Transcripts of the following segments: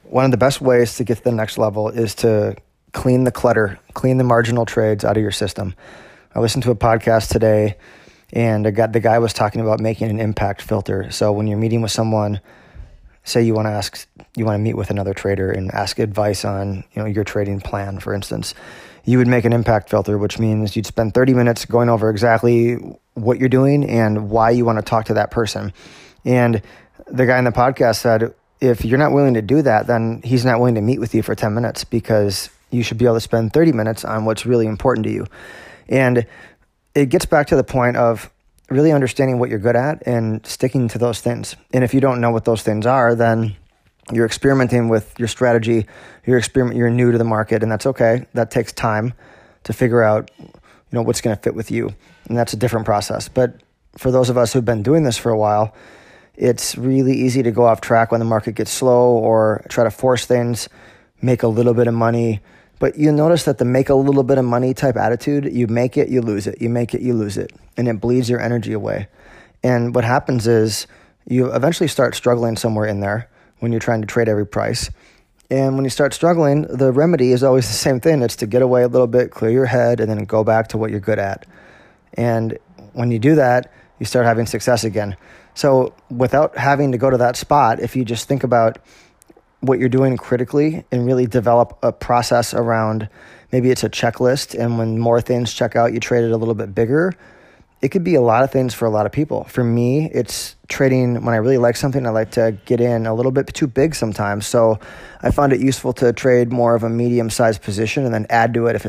one of the best ways to get to the next level is to clean the clutter, clean the marginal trades out of your system. I listened to a podcast today, and the guy was talking about making an impact filter. So when you're meeting with someone, say you want to meet with another trader and ask advice on, your trading plan, for instance, you would make an impact filter, which means you'd spend 30 minutes going over exactly what you're doing and why you want to talk to that person. And the guy in the podcast said, if you're not willing to do that, then he's not willing to meet with you for 10 minutes because you should be able to spend 30 minutes on what's really important to you. And it gets back to the point of really understanding what you're good at and sticking to those things. And if you don't know what those things are, then you're experimenting with your strategy. You're new to the market, and that's okay. That takes time to figure out, what's going to fit with you. And that's a different process. But for those of us who've been doing this for a while, it's really easy to go off track when the market gets slow or try to force things, make a little bit of money. But you notice that the make a little bit of money type attitude, you make it, you lose it. You make it, you lose it. And it bleeds your energy away. And what happens is you eventually start struggling somewhere in there when you're trying to trade every price. And when you start struggling, the remedy is always the same thing. It's to get away a little bit, clear your head, and then go back to what you're good at. And when you do that, you start having success again. So without having to go to that spot, if you just think about what you're doing critically and really develop a process around, maybe it's a checklist, and when more things check out, you trade it a little bit bigger. It could be a lot of things for a lot of people. For me, it's trading when I really like something. I like to get in a little bit too big sometimes. So I found it useful to trade more of a medium-sized position and then add to it if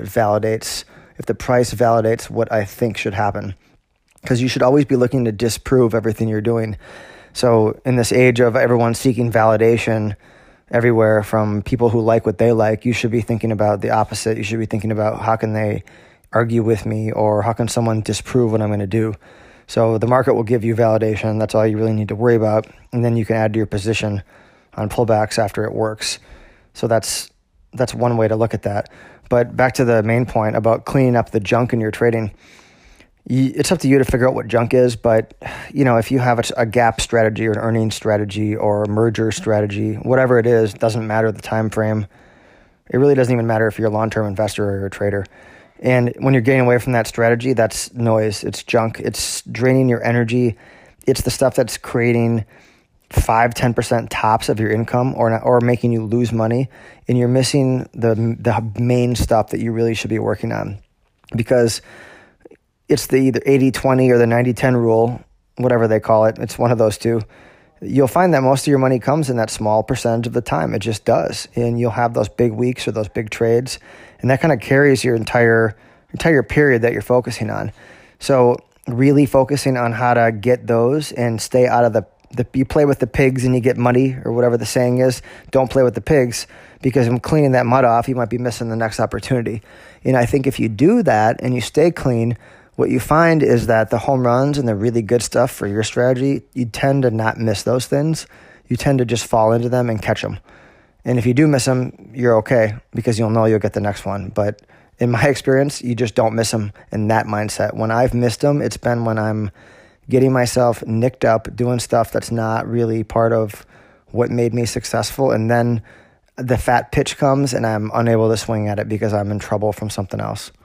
the price validates what I think should happen. Because you should always be looking to disprove everything you're doing. So in this age of everyone seeking validation everywhere from people who like what they like, you should be thinking about the opposite. You should be thinking about how can they argue with me, or how can someone disprove what I'm going to do? So the market will give you validation. That's all you really need to worry about. And then you can add to your position on pullbacks after it works. So that's one way to look at that. But back to the main point about cleaning up the junk in your trading. It's up to you to figure out what junk is, but if you have a gap strategy or an earnings strategy or a merger strategy, whatever it is, doesn't matter the time frame. It really doesn't even matter if you're a long-term investor or you're a trader. And when you're getting away from that strategy, that's noise. It's junk. It's draining your energy. It's the stuff that's creating 5-10% tops of your income or making you lose money. And you're missing the main stuff that you really should be working on, because it's the either 80-20 or the 90-10 rule, whatever they call it. It's one of those two. You'll find that most of your money comes in that small percentage of the time. It just does. And you'll have those big weeks or those big trades. And that kind of carries your entire period that you're focusing on. So really focusing on how to get those and stay out of you play with the pigs and you get muddy, or whatever the saying is. Don't play with the pigs, because in cleaning that mud off, you might be missing the next opportunity. And I think if you do that and you stay clean, what you find is that the home runs and the really good stuff for your strategy, you tend to not miss those things. You tend to just fall into them and catch them. And if you do miss them, you're okay, because you'll know you'll get the next one. But in my experience, you just don't miss them in that mindset. When I've missed them, it's been when I'm getting myself nicked up, doing stuff that's not really part of what made me successful. And then the fat pitch comes and I'm unable to swing at it because I'm in trouble from something else.